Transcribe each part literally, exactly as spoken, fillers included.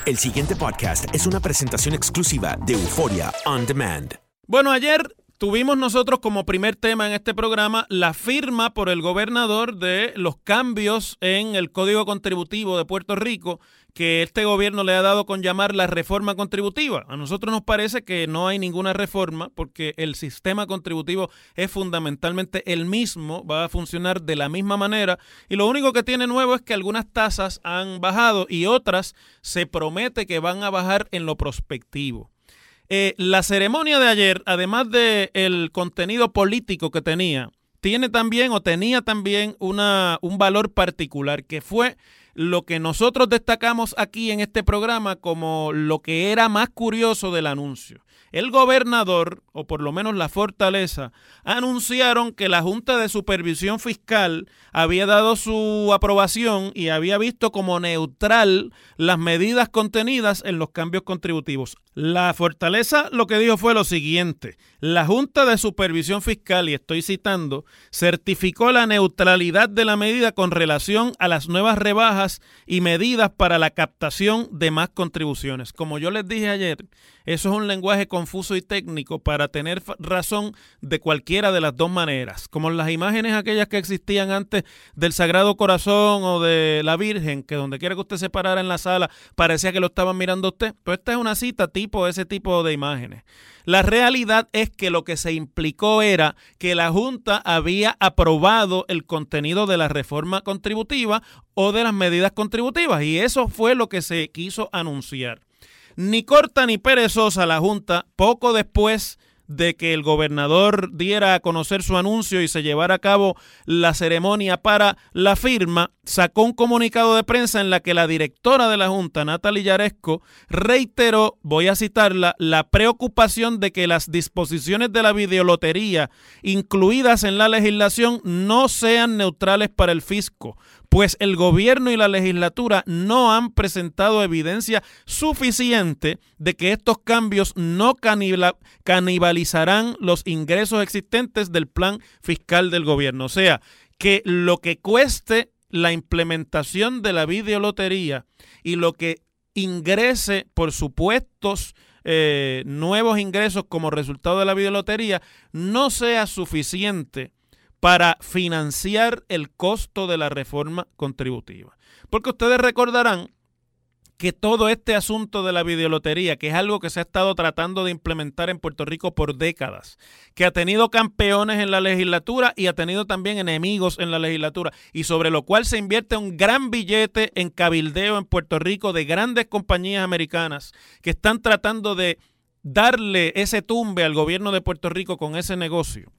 El siguiente podcast es una presentación exclusiva de Euphoria On Demand. Bueno, ayer tuvimos nosotros como primer tema en este programa la firma por el gobernador de los cambios en el Código Contributivo de Puerto Rico que este gobierno le ha dado con llamar la reforma contributiva. A nosotros nos parece que no hay ninguna reforma porque el sistema contributivo es fundamentalmente el mismo, va a funcionar de la misma manera y lo único que tiene nuevo es que algunas tasas han bajado y otras se promete que van a bajar en lo prospectivo. Eh, la ceremonia de ayer, además del contenido político que tenía, tiene también o tenía también una, un valor particular que fue lo que nosotros destacamos aquí en este programa como lo que era más curioso del anuncio. El gobernador, o por lo menos la Fortaleza, anunciaron que la Junta de Supervisión Fiscal había dado su aprobación y había visto como neutral las medidas contenidas en los cambios contributivos. La Fortaleza lo que dijo fue lo siguiente: la Junta de Supervisión Fiscal, y estoy citando, certificó la neutralidad de la medida con relación a las nuevas rebajas y medidas para la captación de más contribuciones. Como yo les dije ayer, eso es un lenguaje confuso y técnico para tener razón de cualquiera de las dos maneras. Como las imágenes aquellas que existían antes del Sagrado Corazón o de la Virgen, que donde quiera que usted se parara en la sala parecía que lo estaban mirando a usted. Pues esta es una cita tipo ese tipo de imágenes. La realidad es que lo que se implicó era que la Junta había aprobado el contenido de la reforma contributiva o de las medidas contributivas y eso fue lo que se quiso anunciar. Ni corta ni perezosa la Junta, poco después de que el gobernador diera a conocer su anuncio y se llevara a cabo la ceremonia para la firma, sacó un comunicado de prensa en la que la directora de la Junta, Natalie Yaresco, reiteró, voy a citarla, la preocupación de que las disposiciones de la videolotería incluidas en la legislación no sean neutrales para el fisco, pues el gobierno y la legislatura no han presentado evidencia suficiente de que estos cambios no canibal, canibalizarán los ingresos existentes del plan fiscal del gobierno. O sea, que lo que cueste la implementación de la videolotería y lo que ingrese por supuestos eh, nuevos ingresos como resultado de la videolotería no sea suficiente para financiar el costo de la reforma contributiva. Porque ustedes recordarán que todo este asunto de la videolotería, que es algo que se ha estado tratando de implementar en Puerto Rico por décadas, que ha tenido campeones en la legislatura y ha tenido también enemigos en la legislatura, y sobre lo cual se invierte un gran billete en cabildeo en Puerto Rico de grandes compañías americanas que están tratando de darle ese tumbe al gobierno de Puerto Rico con ese negocio.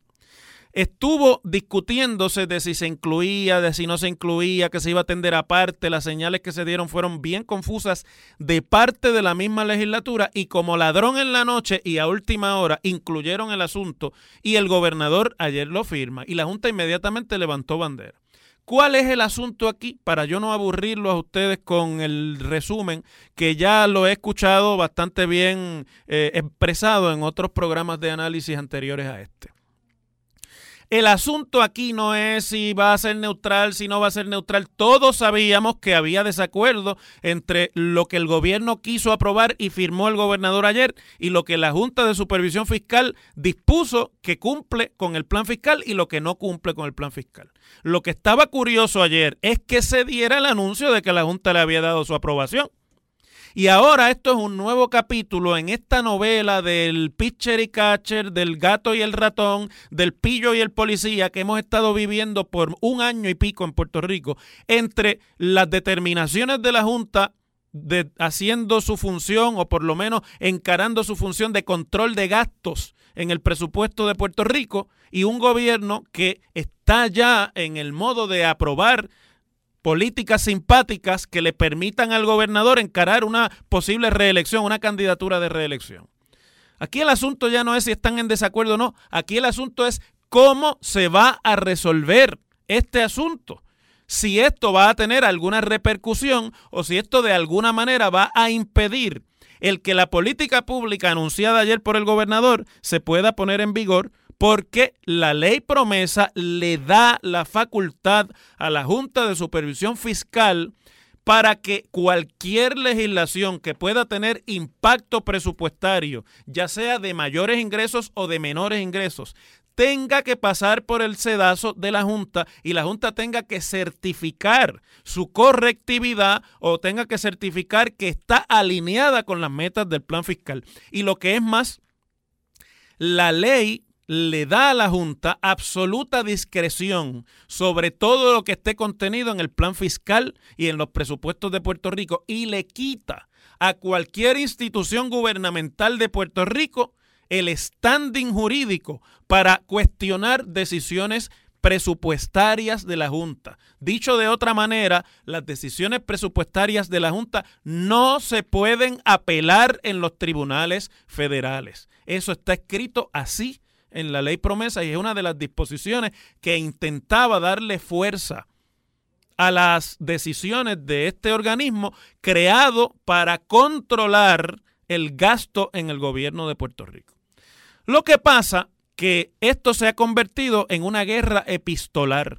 Estuvo discutiéndose de si se incluía, de si no se incluía, que se iba a atender aparte. Las señales que se dieron fueron bien confusas de parte de la misma legislatura y como ladrón en la noche y a última hora incluyeron el asunto y el gobernador ayer lo firma y la Junta inmediatamente levantó bandera. ¿Cuál es el asunto aquí? Para yo no aburrirlos a ustedes con el resumen, que ya lo he escuchado bastante bien eh, expresado en otros programas de análisis anteriores a este. El asunto aquí no es si va a ser neutral, si no va a ser neutral. Todos sabíamos que había desacuerdo entre lo que el gobierno quiso aprobar y firmó el gobernador ayer y lo que la Junta de Supervisión Fiscal dispuso que cumple con el plan fiscal y lo que no cumple con el plan fiscal. Lo que estaba curioso ayer es que se diera el anuncio de que la Junta le había dado su aprobación. Y ahora esto es un nuevo capítulo en esta novela del pitcher y catcher, del gato y el ratón, del pillo y el policía que hemos estado viviendo por un año y pico en Puerto Rico, entre las determinaciones de la Junta de, haciendo su función o por lo menos encarando su función de control de gastos en el presupuesto de Puerto Rico y un gobierno que está ya en el modo de aprobar políticas simpáticas que le permitan al gobernador encarar una posible reelección, una candidatura de reelección. Aquí el asunto ya no es si están en desacuerdo o no, aquí el asunto es cómo se va a resolver este asunto. Si esto va a tener alguna repercusión o si esto de alguna manera va a impedir el que la política pública anunciada ayer por el gobernador se pueda poner en vigor, porque la ley promesa le da la facultad a la Junta de Supervisión Fiscal para que cualquier legislación que pueda tener impacto presupuestario, ya sea de mayores ingresos o de menores ingresos, tenga que pasar por el sedazo de la Junta y la Junta tenga que certificar su correctividad o tenga que certificar que está alineada con las metas del plan fiscal. Y lo que es más, la ley le da a la Junta absoluta discreción sobre todo lo que esté contenido en el plan fiscal y en los presupuestos de Puerto Rico y le quita a cualquier institución gubernamental de Puerto Rico el standing jurídico para cuestionar decisiones presupuestarias de la Junta. Dicho de otra manera, las decisiones presupuestarias de la Junta no se pueden apelar en los tribunales federales. Eso está escrito así en la ley promesa y es una de las disposiciones que intentaba darle fuerza a las decisiones de este organismo creado para controlar el gasto en el gobierno de Puerto Rico. Lo que pasa que esto se ha convertido en una guerra epistolar.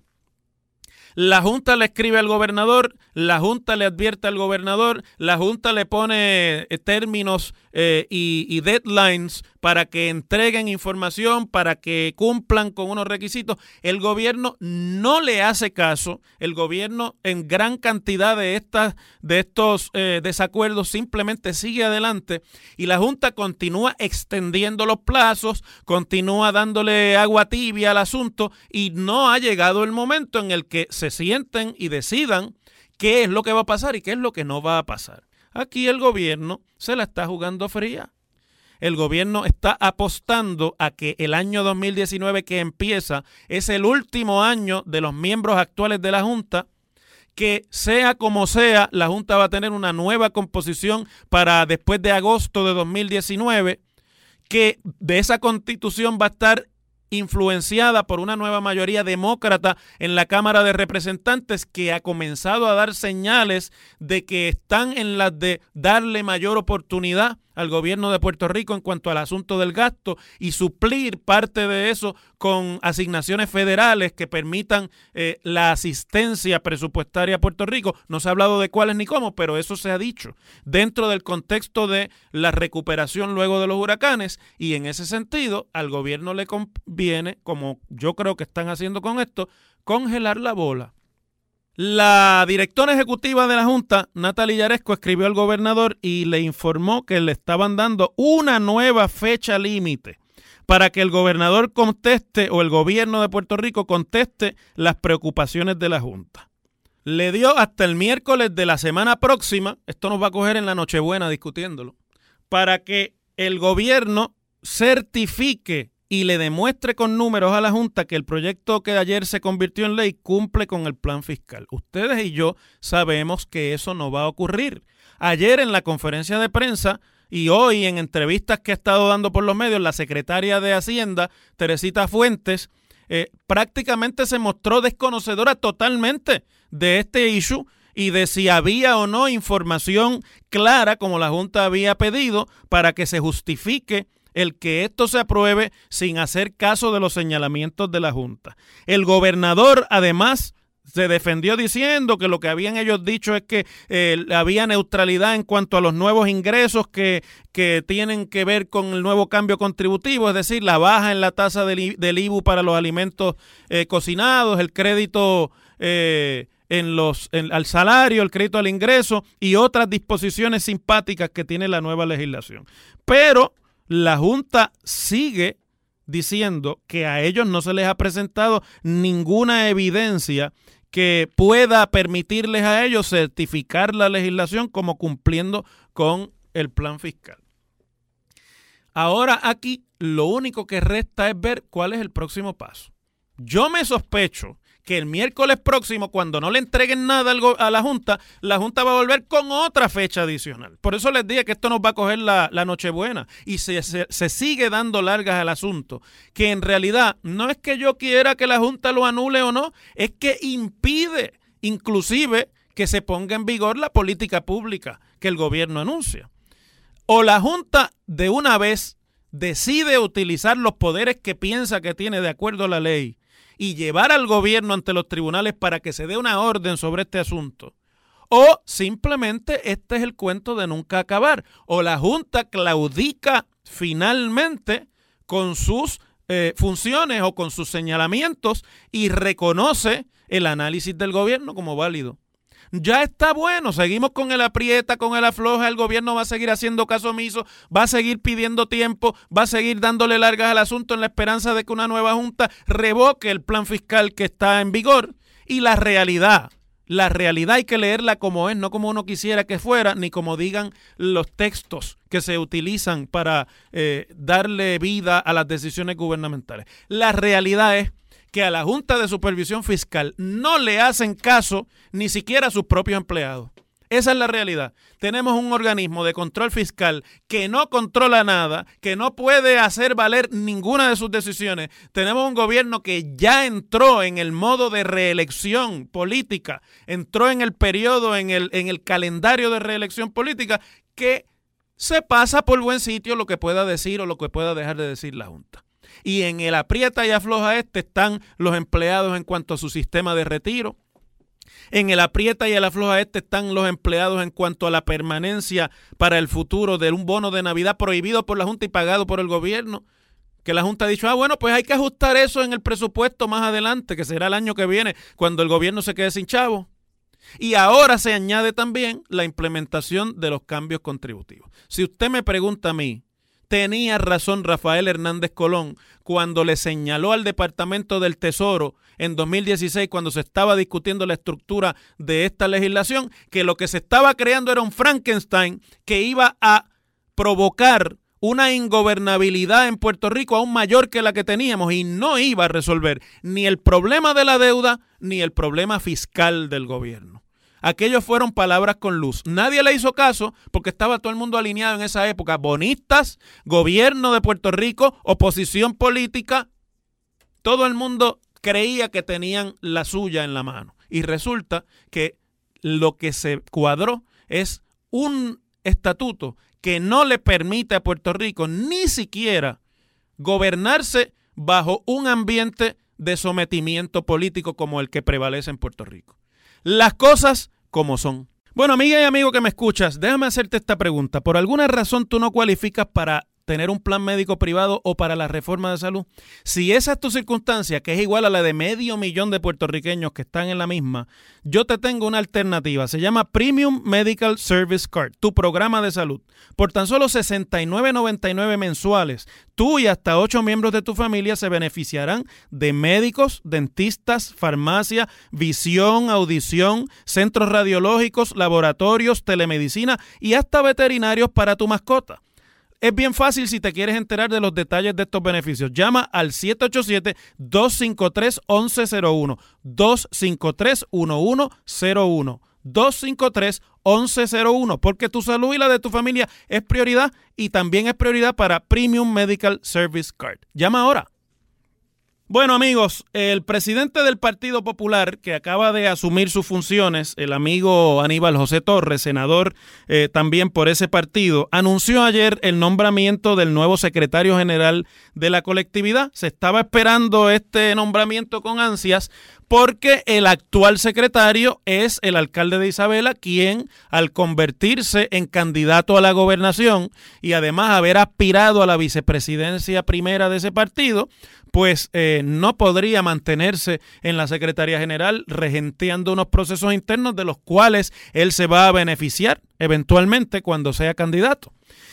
La Junta le escribe al gobernador, la Junta le advierte al gobernador, la Junta le pone eh, términos eh, y, y deadlines para que entreguen información, para que cumplan con unos requisitos. El gobierno no le hace caso, el gobierno en gran cantidad de, estas, de estos eh, desacuerdos simplemente sigue adelante y la Junta continúa extendiendo los plazos, continúa dándole agua tibia al asunto y no ha llegado el momento en el que se se sienten y decidan qué es lo que va a pasar y qué es lo que no va a pasar. Aquí el gobierno se la está jugando fría. El gobierno está apostando a que el año dos mil diecinueve que empieza es el último año de los miembros actuales de la Junta, que sea como sea, la Junta va a tener una nueva composición para después de agosto de dos mil diecinueve, que de esa constitución va a estar influenciada por una nueva mayoría demócrata en la Cámara de Representantes que ha comenzado a dar señales de que están en las de darle mayor oportunidad al gobierno de Puerto Rico en cuanto al asunto del gasto y suplir parte de eso con asignaciones federales que permitan eh, la asistencia presupuestaria a Puerto Rico. No se ha hablado de cuáles ni cómo, pero eso se ha dicho dentro del contexto de la recuperación luego de los huracanes y en ese sentido al gobierno le conviene, como yo creo que están haciendo con esto, congelar la bola. La directora ejecutiva de la Junta, Natalie Yaresco, escribió al gobernador y le informó que le estaban dando una nueva fecha límite para que el gobernador conteste o el gobierno de Puerto Rico conteste las preocupaciones de la Junta. Le dio hasta el miércoles de la semana próxima, esto nos va a coger en la Nochebuena discutiéndolo, para que el gobierno certifique y le demuestre con números a la Junta que el proyecto que ayer se convirtió en ley cumple con el plan fiscal. Ustedes y yo sabemos que eso no va a ocurrir. Ayer en la conferencia de prensa y hoy en entrevistas que ha estado dando por los medios, la secretaria de Hacienda, Teresita Fuentes, eh, prácticamente se mostró desconocedora totalmente de este issue y de si había o no información clara, como la Junta había pedido, para que se justifique el que esto se apruebe sin hacer caso de los señalamientos de la Junta. El gobernador, además, se defendió diciendo que lo que habían ellos dicho es que eh, había neutralidad en cuanto a los nuevos ingresos que, que tienen que ver con el nuevo cambio contributivo, es decir, la baja en la tasa del, del I V U para los alimentos eh, cocinados, el crédito eh, en los en, al salario, el crédito al ingreso y otras disposiciones simpáticas que tiene la nueva legislación. Pero la Junta sigue diciendo que a ellos no se les ha presentado ninguna evidencia que pueda permitirles a ellos certificar la legislación como cumpliendo con el plan fiscal. Ahora aquí lo único que resta es ver cuál es el próximo paso. Yo me sospecho que el miércoles próximo, cuando no le entreguen nada al go- a la Junta, la Junta va a volver con otra fecha adicional. Por eso les dije que esto nos va a coger la, la Nochebuena y se, se, se sigue dando largas al asunto, que en realidad no es que yo quiera que la Junta lo anule o no, es que impide inclusive que se ponga en vigor la política pública que el gobierno anuncia. O la Junta de una vez decide utilizar los poderes que piensa que tiene de acuerdo a la ley y llevar al gobierno ante los tribunales para que se dé una orden sobre este asunto, o simplemente este es el cuento de nunca acabar, o la Junta claudica finalmente con sus eh, funciones o con sus señalamientos y reconoce el análisis del gobierno como válido. Ya está bueno, seguimos con el aprieta, con el afloja, el gobierno va a seguir haciendo caso omiso, va a seguir pidiendo tiempo, va a seguir dándole largas al asunto en la esperanza de que una nueva junta revoque el plan fiscal que está en vigor. Y la realidad, la realidad hay que leerla como es, no como uno quisiera que fuera, ni como digan los textos que se utilizan para eh, darle vida a las decisiones gubernamentales. La realidad es que a la Junta de Supervisión Fiscal no le hacen caso ni siquiera a sus propios empleados. Esa es la realidad. Tenemos un organismo de control fiscal que no controla nada, que no puede hacer valer ninguna de sus decisiones. Tenemos un gobierno que ya entró en el modo de reelección política, entró en el periodo, en el, en el calendario de reelección política, que se pasa por buen sitio lo que pueda decir o lo que pueda dejar de decir la Junta. Y en el aprieta y afloja este están los empleados en cuanto a su sistema de retiro. En el aprieta y el afloja este están los empleados en cuanto a la permanencia para el futuro de un bono de Navidad prohibido por la Junta y pagado por el gobierno. Que la Junta ha dicho, ah, bueno, pues hay que ajustar eso en el presupuesto más adelante, que será el año que viene, cuando el gobierno se quede sin chavo. Y ahora se añade también la implementación de los cambios contributivos. Si usted me pregunta a mí, tenía razón Rafael Hernández Colón cuando le señaló al Departamento del Tesoro en dos mil dieciséis, cuando se estaba discutiendo la estructura de esta legislación, que lo que se estaba creando era un Frankenstein que iba a provocar una ingobernabilidad en Puerto Rico aún mayor que la que teníamos y no iba a resolver ni el problema de la deuda ni el problema fiscal del gobierno. Aquellos fueron palabras con luz. Nadie le hizo caso porque estaba todo el mundo alineado en esa época. Bonistas, gobierno de Puerto Rico, oposición política. Todo el mundo creía que tenían la suya en la mano. Y resulta que lo que se cuadró es un estatuto que no le permite a Puerto Rico ni siquiera gobernarse bajo un ambiente de sometimiento político como el que prevalece en Puerto Rico. Las cosas como son. Bueno, amiga y amigo que me escuchas, déjame hacerte esta pregunta. ¿Por alguna razón tú no cualificas para tener un plan médico privado o para la reforma de salud? Si esa es tu circunstancia, que es igual a la de medio millón de puertorriqueños que están en la misma, yo te tengo una alternativa. Se llama Premium Medical Service Card, tu programa de salud. Por tan solo sesenta y nueve noventa y nueve mensuales, tú y hasta ocho miembros de tu familia se beneficiarán de médicos, dentistas, farmacia, visión, audición, centros radiológicos, laboratorios, telemedicina y hasta veterinarios para tu mascota. Es bien fácil si te quieres enterar de los detalles de estos beneficios. Llama al siete ocho siete, dos cinco tres, uno uno cero uno, dos cinco tres, uno uno cero uno, dos cinco tres, uno uno cero uno, porque tu salud y la de tu familia es prioridad y también es prioridad para Premium Medical Service Card. Llama ahora. Bueno, amigos, el presidente del Partido Popular, que acaba de asumir sus funciones, el amigo Aníbal José Torres, senador eh, también por ese partido, anunció ayer el nombramiento del nuevo secretario general de la colectividad. Se estaba esperando este nombramiento con ansias porque el actual secretario es el alcalde de Isabela, quien al convertirse en candidato a la gobernación y además haber aspirado a la vicepresidencia primera de ese partido, pues eh, no podría mantenerse en la Secretaría General regenteando unos procesos internos de los cuales él se va a beneficiar eventualmente cuando sea candidato.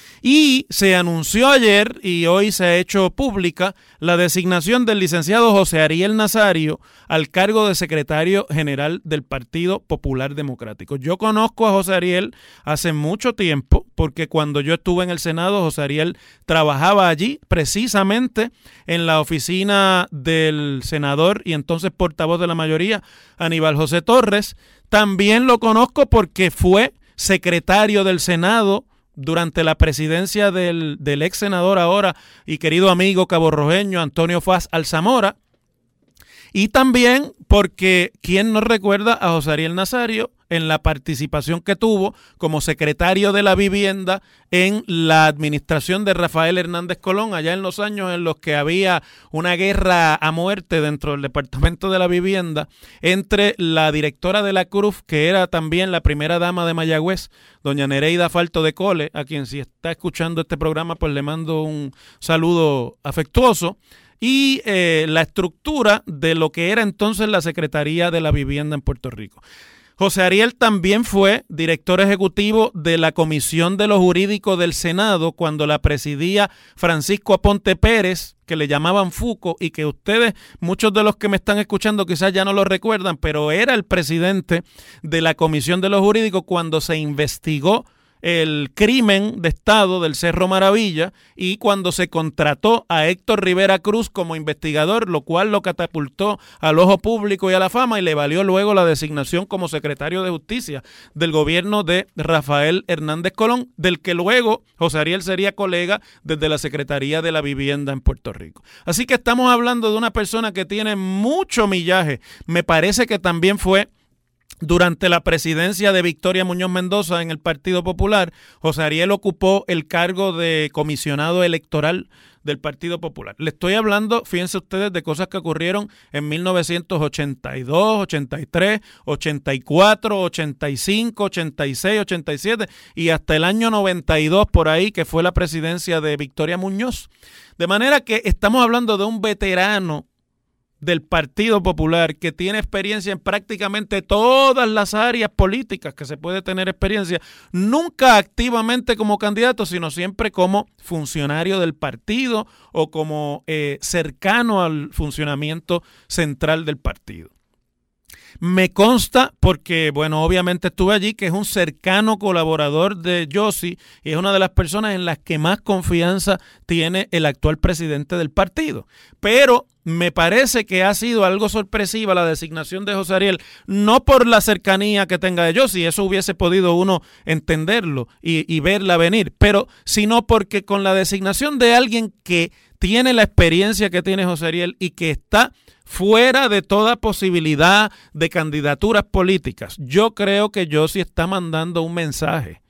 Y se anunció ayer y hoy se ha hecho pública la designación del licenciado José Ariel Nazario al cargo de secretario general del Partido Popular Democrático. Yo conozco a José Ariel hace mucho tiempo porque cuando yo estuve en el Senado, José Ariel trabajaba allí precisamente en la oficina del senador y entonces portavoz de la mayoría, Aníbal José Torres. También lo conozco porque fue secretario del Senado durante la presidencia del, del ex senador ahora y querido amigo caborrojeño Antonio Faz Alzamora. Y también porque, ¿quién no recuerda a José Ariel Nazario en la participación que tuvo como secretario de la vivienda en la administración de Rafael Hernández Colón, allá en los años en los que había una guerra a muerte dentro del Departamento de la Vivienda entre la directora de la Cruz, que era también la primera dama de Mayagüez, doña Nereida Falto de Cole, a quien si está escuchando este programa pues le mando un saludo afectuoso, y eh, la estructura de lo que era entonces la Secretaría de la Vivienda en Puerto Rico. José Ariel también fue director ejecutivo de la Comisión de lo Jurídico del Senado cuando la presidía Francisco Aponte Pérez, que le llamaban Fuco, y que ustedes, muchos de los que me están escuchando quizás ya no lo recuerdan, pero era el presidente de la Comisión de lo Jurídico cuando se investigó el crimen de Estado del Cerro Maravilla y cuando se contrató a Héctor Rivera Cruz como investigador, lo cual lo catapultó al ojo público y a la fama y le valió luego la designación como secretario de Justicia del gobierno de Rafael Hernández Colón, del que luego José Ariel sería colega desde la Secretaría de la Vivienda en Puerto Rico. Así que estamos hablando de una persona que tiene mucho millaje. Me parece que también fue durante la presidencia de Victoria Muñoz Mendoza en el Partido Popular. José Ariel ocupó el cargo de comisionado electoral del Partido Popular. Le estoy hablando, fíjense ustedes, de cosas que ocurrieron en mil novecientos ochenta y dos, ochenta y tres, ochenta y cuatro, ochenta y cinco, ochenta y seis, ochenta y siete y hasta el año noventa y dos por ahí, que fue la presidencia de Victoria Muñoz. De manera que estamos hablando de un veterano del Partido Popular que tiene experiencia en prácticamente todas las áreas políticas que se puede tener experiencia, nunca activamente como candidato, sino siempre como funcionario del partido o como eh, cercano al funcionamiento central del partido. Me consta porque, bueno, obviamente estuve allí, que es un cercano colaborador de Yossi y es una de las personas en las que más confianza tiene el actual presidente del partido. Pero me parece que ha sido algo sorpresiva la designación de José Ariel, no por la cercanía que tenga de Yossi, eso hubiese podido uno entenderlo y, y verla venir, pero sino porque con la designación de alguien que tiene la experiencia que tiene José Ariel y que está fuera de toda posibilidad de candidaturas políticas, yo creo que Yossi está mandando un mensaje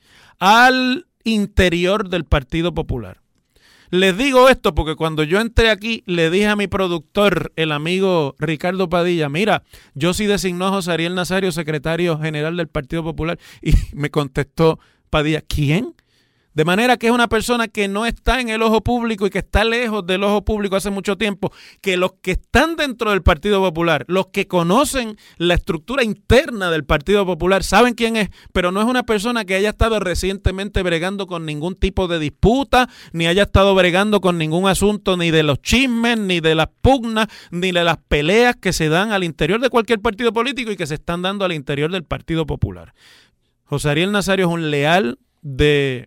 al interior del Partido Popular. Les digo esto porque cuando yo entré aquí le dije a mi productor, el amigo Ricardo Padilla, mira, Yossi designó a José Ariel Nazario secretario general del Partido Popular, y me contestó Padilla, ¿quién? De manera que es una persona que no está en el ojo público y que está lejos del ojo público hace mucho tiempo, que los que están dentro del Partido Popular, los que conocen la estructura interna del Partido Popular, saben quién es, pero no es una persona que haya estado recientemente bregando con ningún tipo de disputa, ni haya estado bregando con ningún asunto, ni de los chismes, ni de las pugnas, ni de las peleas que se dan al interior de cualquier partido político y que se están dando al interior del Partido Popular. José Ariel Nazario es un leal de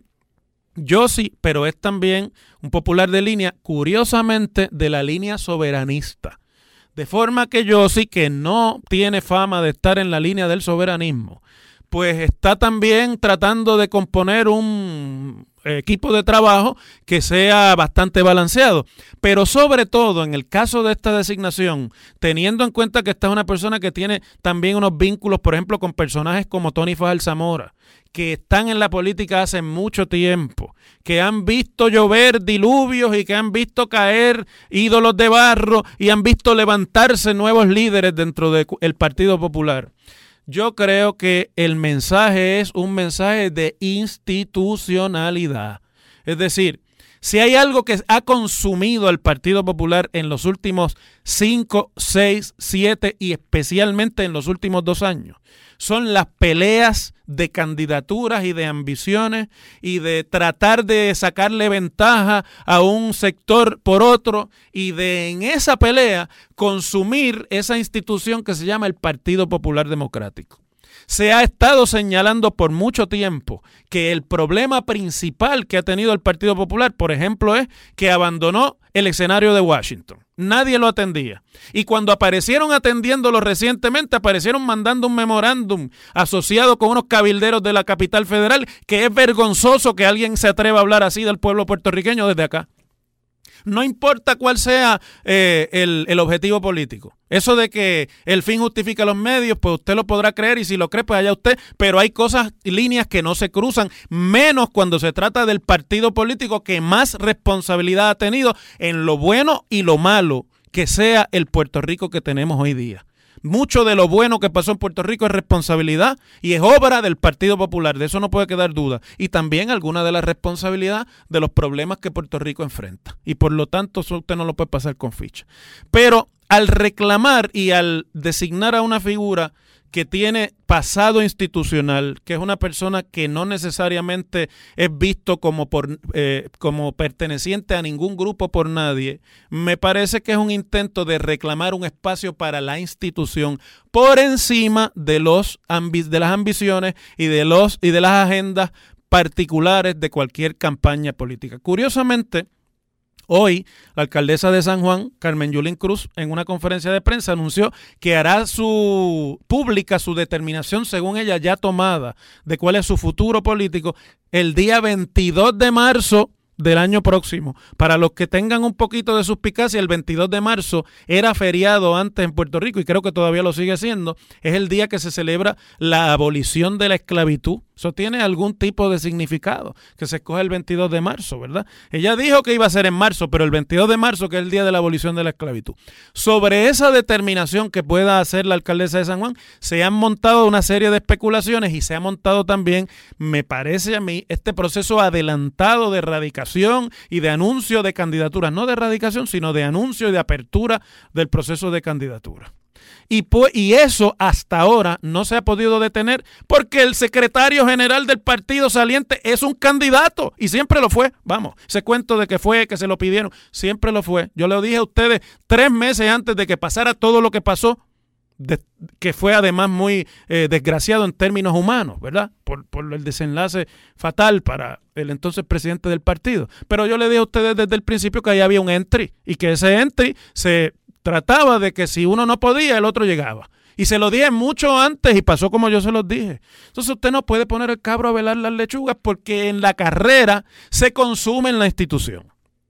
Yossi, pero es también un popular de línea, curiosamente, de la línea soberanista. De forma que Yossi, que no tiene fama de estar en la línea del soberanismo, pues está también tratando de componer un equipo de trabajo que sea bastante balanceado. Pero sobre todo, en el caso de esta designación, teniendo en cuenta que esta es una persona que tiene también unos vínculos, por ejemplo, con personajes como Tony Fajardo Zamora, que están en la política hace mucho tiempo, que han visto llover diluvios y que han visto caer ídolos de barro y han visto levantarse nuevos líderes dentro del Partido Popular. Yo creo que el mensaje es un mensaje de institucionalidad. Es decir, si hay algo que ha consumido al Partido Popular en los últimos cinco, seis, siete y especialmente en los últimos dos años, son las peleas de candidaturas y de ambiciones y de tratar de sacarle ventaja a un sector por otro y de en esa pelea consumir esa institución que se llama el Partido Popular Democrático. Se ha estado señalando por mucho tiempo que el problema principal que ha tenido el Partido Popular, por ejemplo, es que abandonó el escenario de Washington. Nadie lo atendía. Y cuando aparecieron atendiéndolo recientemente, aparecieron mandando un memorándum asociado con unos cabilderos de la capital federal, que es vergonzoso que alguien se atreva a hablar así del pueblo puertorriqueño desde acá. No importa cuál sea eh, el, el objetivo político. Eso de que el fin justifica los medios, pues usted lo podrá creer y si lo cree, pues allá usted. Pero hay cosas y líneas que no se cruzan, menos cuando se trata del partido político que más responsabilidad ha tenido en lo bueno y lo malo que sea el Puerto Rico que tenemos hoy día. Mucho de lo bueno que pasó en Puerto Rico es responsabilidad y es obra del Partido Popular, de eso no puede quedar duda. Y también alguna de la responsabilidad de los problemas que Puerto Rico enfrenta. Y por lo tanto, eso usted no lo puede pasar con ficha. Pero al reclamar y al designar a una figura que tiene pasado institucional, que es una persona que no necesariamente es visto como, por, eh, como perteneciente a ningún grupo por nadie, me parece que es un intento de reclamar un espacio para la institución por encima de, los ambi- de las ambiciones y de, los, y de las agendas particulares de cualquier campaña política. Curiosamente, hoy, la alcaldesa de San Juan, Carmen Yulín Cruz, en una conferencia de prensa anunció que hará su pública su determinación, según ella ya tomada, de cuál es su futuro político, el día veintidós de marzo del año próximo. Para los que tengan un poquito de suspicacia, el veintidós de marzo era feriado antes en Puerto Rico y creo que todavía lo sigue siendo. Es el día que se celebra la abolición de la esclavitud. Eso tiene algún tipo de significado, que se escoge el veintidós de marzo, ¿verdad? Ella dijo que iba a ser en marzo, pero el veintidós de marzo, que es el día de la abolición de la esclavitud. Sobre esa determinación que pueda hacer la alcaldesa de San Juan, se han montado una serie de especulaciones y se ha montado también, me parece a mí, este proceso adelantado de erradicación y de anuncio de candidaturas, no de erradicación, sino de anuncio y de apertura del proceso de candidatura. Y, pues, y eso hasta ahora no se ha podido detener porque el secretario general del partido saliente es un candidato y siempre lo fue. Vamos, ese cuento de que fue, que se lo pidieron, siempre lo fue. Yo le dije a ustedes tres meses antes de que pasara todo lo que pasó, de, que fue además muy eh, desgraciado en términos humanos, ¿verdad? Por, por el desenlace fatal para el entonces presidente del partido. Pero yo le dije a ustedes desde el principio que ahí había un entry y que ese entry se trataba de que si uno no podía, el otro llegaba. Y se lo dije mucho antes y pasó como yo se los dije. Entonces usted no puede poner el cabro a velar las lechugas porque en la carrera se consume en la institución.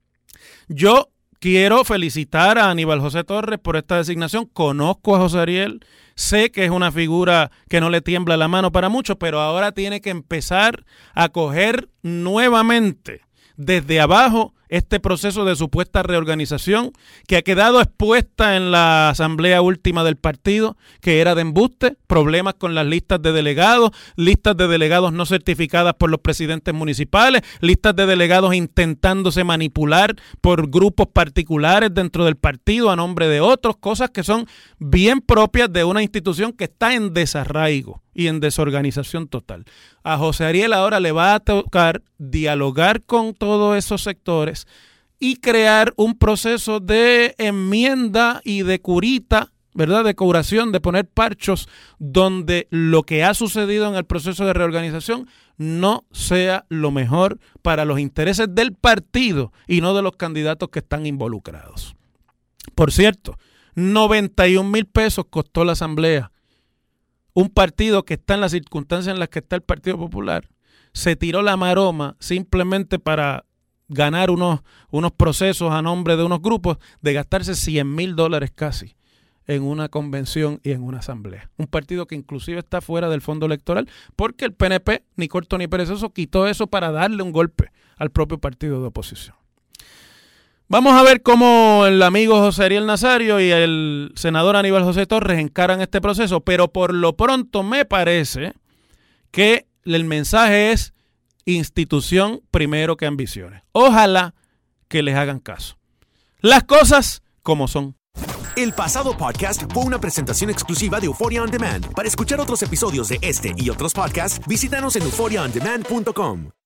Yo quiero felicitar a Aníbal José Torres por esta designación. Conozco a José Ariel, sé que es una figura que no le tiembla la mano para mucho, pero ahora tiene que empezar a coger nuevamente desde abajo este proceso de supuesta reorganización que ha quedado expuesta en la asamblea última del partido, que era de embuste, problemas con las listas de delegados, listas de delegados no certificadas por los presidentes municipales, listas de delegados intentándose manipular por grupos particulares dentro del partido a nombre de otros, cosas que son bien propias de una institución que está en desarraigo y en desorganización total. A José Ariel ahora le va a tocar dialogar con todos esos sectores y crear un proceso de enmienda y de curita, ¿verdad? De curación, de poner parchos donde lo que ha sucedido en el proceso de reorganización no sea lo mejor para los intereses del partido y no de los candidatos que están involucrados. Por cierto, noventa y un mil pesos costó la asamblea. Un partido que está en las circunstancias en las que está el Partido Popular se tiró la maroma simplemente para ganar unos, unos procesos a nombre de unos grupos de gastarse cien mil dólares casi en una convención y en una asamblea. Un partido que inclusive está fuera del fondo electoral porque el P N P, ni corto ni perezoso, quitó eso para darle un golpe al propio partido de oposición. Vamos a ver cómo el amigo José Ariel Nazario y el senador Aníbal José Torres encaran este proceso, pero por lo pronto me parece que el mensaje es institución primero que ambiciones. Ojalá que les hagan caso. Las cosas como son. El pasado podcast fue una presentación exclusiva de Euphoria On Demand. Para escuchar otros episodios de este y otros podcasts, visítanos en euphoria on demand punto com.